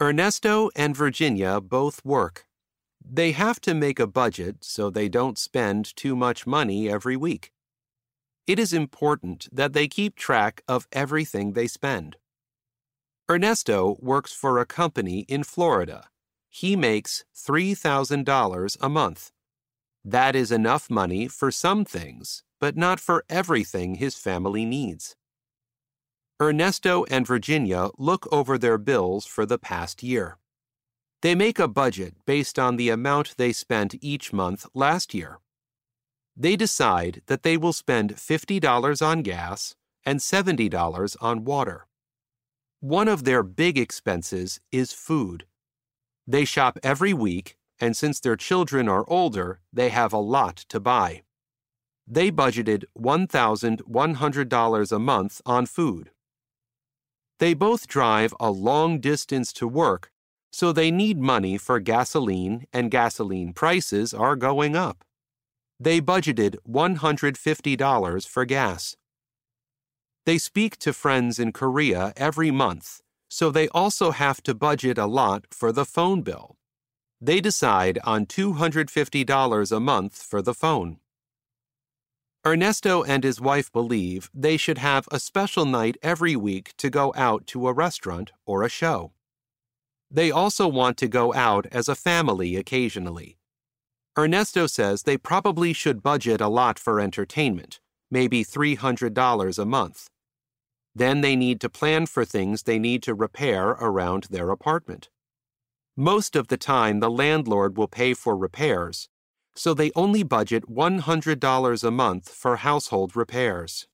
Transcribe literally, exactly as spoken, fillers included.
Ernesto and Virginia both work. They have to make a budget so they don't spend too much money every week. It is important that they keep track of everything they spend. Ernesto works for a company in Florida. He makes three thousand dollars a month. That is enough money for some things, but not for everything his family needs. Ernesto and Virginia look over their bills for the past year. They make a budget based on the amount they spent each month last year. They decide that they will spend fifty dollars on gas and seventy dollars on water. One of their big expenses is food. They shop every week, and since their children are older, they have a lot to buy. They budgeted one thousand one hundred dollars a month on food. They both drive a long distance to work, so they need money for gasoline, and gasoline prices are going up. They budgeted one hundred fifty dollars for gas. They speak to friends in Korea every month, so they also have to budget a lot for the phone bill. They decide on two hundred fifty dollars a month for the phone. Ernesto and his wife believe they should have a special night every week to go out to a restaurant or a show. They also want to go out as a family occasionally. Ernesto says they probably should budget a lot for entertainment, maybe three hundred dollars a month. Then they need to plan for things they need to repair around their apartment. Most of the time, the landlord will pay for repairs, so they only budget one hundred dollars a month for household repairs.